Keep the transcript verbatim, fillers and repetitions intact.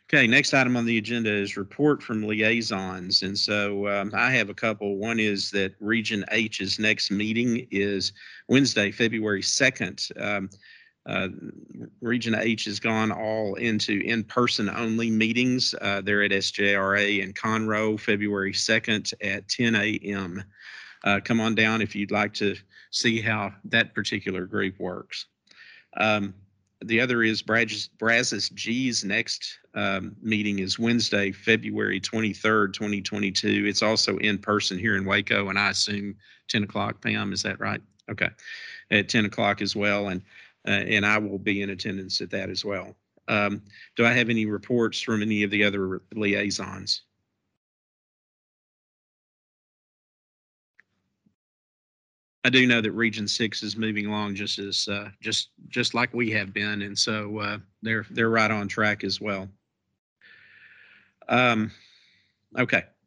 Okay, next item on the agenda is report from liaisons. And so um, I have a couple. One is that Region H's next meeting is Wednesday, February second. Um, uh, Region H has gone all into in-person only meetings. Uh, they're at S J R A in Conroe, February second at ten a m Uh, come on down if you'd like to see how that particular group works. Um, the other is Brazos, Brazos G's next um, meeting is Wednesday, February twenty-third, twenty twenty-two. It's also in person here in Waco, and I assume ten o'clock, Pam, is that right? Okay, at ten o'clock as well, and uh, and I will be in attendance at that as well. Um, do I have any reports from any of the other liaisons? I do know that Region Six is moving along just as uh, just just like we have been, and so uh, they're they're right on track as well. Um, okay,